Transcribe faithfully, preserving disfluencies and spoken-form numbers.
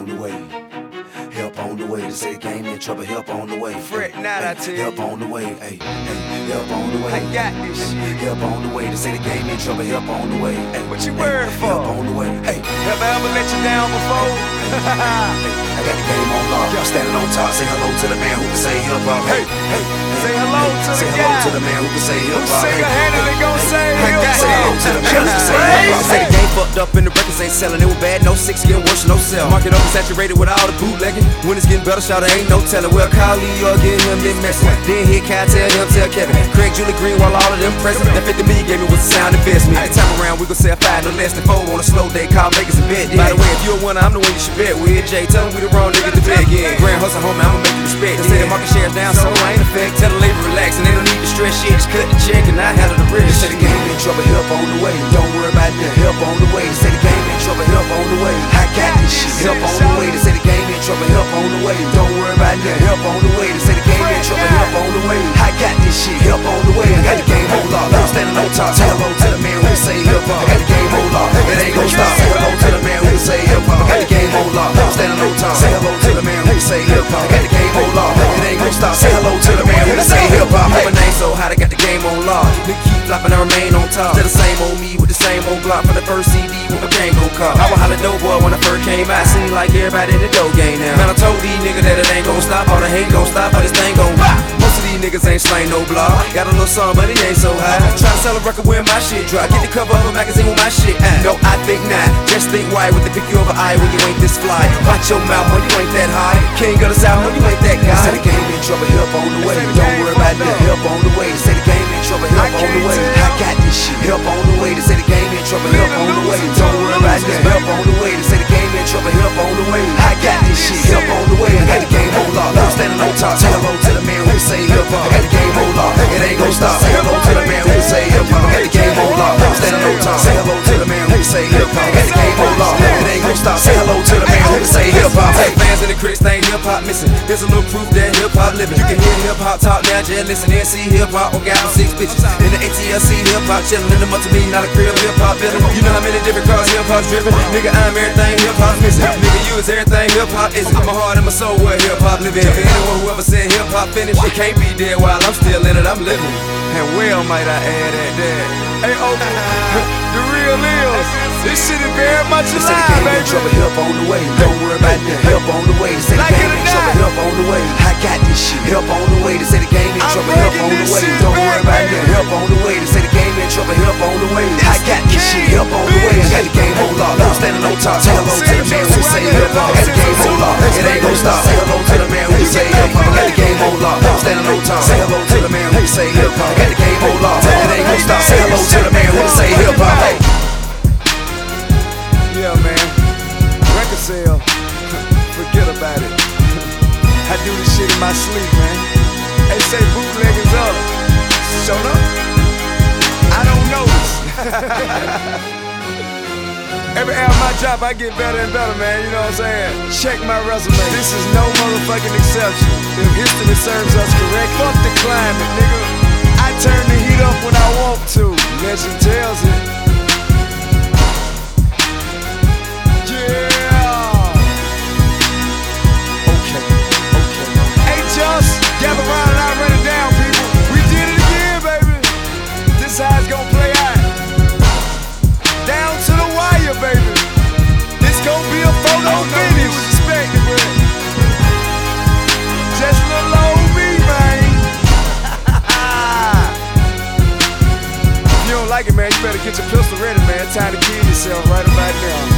on the way. Help on the way. They say the game in trouble. Help on the way. Fret not, I tell you. Help on the way. Hey, hey, help on the way. I got this shit. Help on the way. They say the game in trouble. Help on the way. Hey, what you worried for? Help on the way. Hey, have I ever let you down before? I got the game on lock. I'm standing on top. Say hello to the man who can say help out. Hey, hey, say hello to the say guy. hello to the man who can say help out. Single-handedly gon' say help out. Say hello to the man who can say help out. Say the game fucked up and the records ain't selling. It was bad, no six, getting worse, no sell. Market oversaturated with all the bootlegging. When it's getting better, shout ain't no telling. Well, call Lee or get him this message. Then hit Kai, tell him, tell Kevin. Craig, Julie Green, while all of them present. That fifty million gave me was a sound investment. The time around, we gon' sell five, no less than four on a slow day. Call Vegas a bet. By the way, if you a winner, I'm the one you should bet with. Jay, tell him we the wrong nigga to bet again. Grand hustle, homie, I'ma make you respect. They say the market share's down, so I ain't affect. Tell the labor relax, and they don't need to stress shit. Just cut the check, and I handle the They rest. say the game in trouble. Help on the way. Don't worry about that. Help on the way. They say the game in trouble. Help on the way. I got this shit. Help on the way. They say the game in trouble. Help on the way. Don't worry about that. Help on the way. They say the game in trouble. Help on the way. I got this shit. Help on the way. I got the game on lock. I'm standing on top. Say hello to the man who say help out. I got the game on lock. It ain't gon' stop. Say hello to the man who say help out. I got the game on lock. I'm standing on top. Say hello to the man who say help out. I got the game on lock. It ain't gon' stop. Say hello to the man who say help out. My name so hot, I got the game on lock. Nigga keep flopping, I remain on top. Still the same old me with the same old block for the first C D with my Django car. I was holla dope boy when I first came out. Seem like everybody in the dough game now. Man, I told these niggas that it ain't gon' stop. All the hate gon' stop, all this thing gon' rock. Most of these niggas ain't slain no block. Got a little song, but it ain't so high. Try to sell a record when my shit drop. Get the cover of a magazine with my shit. No, I think not. Just think white with the pick you over eye when you ain't this fly. Watch your mouth when you ain't that high. King of the South when you ain't that guy. Say the game in trouble. Help on the way. Don't worry about that. Help on the way. Say the game in trouble. Help on the way. I got this shit. Help on the way. They say the game in trouble. Help on the way. Don't worry about that. Help on the way. They say the game in trouble. Help on the way. I got this shit. Help on the way. I got the game on lock. I'm standing on top. Say hello to the man who say help out. I got the game on lock. It ain't gon' stop. Say hello to the man who say help out. I got the game on lock. I'm standing on top. Say hello to the man who say help out. I got the game on lock. It ain't gon' stop. Say hello to the man who say help out. Hey, fans in the critics think hip hop missing. Here's a little proof that hip hop living. You can hear hip hop talk now, just listen and see hip hop on got six bitches. In the A T L C hip hop chillin', in the multi-million dollar crib hip hop building. You know how many different cars hip hop's driven. Nigga, I'm everything hip hop missing. Nigga, you is everything hip hop isn't. My heart and my soul where hip hop living. For anyone who ever said hip hop finished, it can't be dead while I'm still in it. I'm living. And well might I add at that. Hey, Oprah, the real is. This shit is very much They say the alive, game in baby. trouble. Help on the way. Don't worry about that. Help on the way. They say the Like game it or in trouble. not. Help on the way. I got this shit. Help on the way. They say the game in I'm trouble. Help bringing on the this way. shit Don't back, worry about baby. that. Help on the way. They say the game in trouble. Help on the way. I It's got the this shit. king, Help on the way. I got the game on lock. I'm standing on top. Say hello to the man who say help out. I got the game on lock. It ain't gon' stop. Say hello to the man who say help out. I got the game on lock. I'm standing on top. Say hello to the man who say help out. I got the game on lock. It ain't gon' stop. Say hello to the man who say help out. Hey. Yeah, man. Record sale. Forget about it. I do this shit in my sleep, man. They say bootlegging's up. Show up? I don't notice. Every album I drop, I get better and better, man. You know what I'm saying? Check my resume. This is no motherfucking exception. If history serves us correct, fuck the climate, nigga. I turn the heat up when I want to. Legend tells it. Gather round and I run it down, people. We did it again, baby. This how it's gonna play out. Down to the wire, baby. This gon' be a photo finish. Respect it, man. Just little old me, man. If you don't like it, man, you better get your pistol ready, man. Time to kill yourself right about now.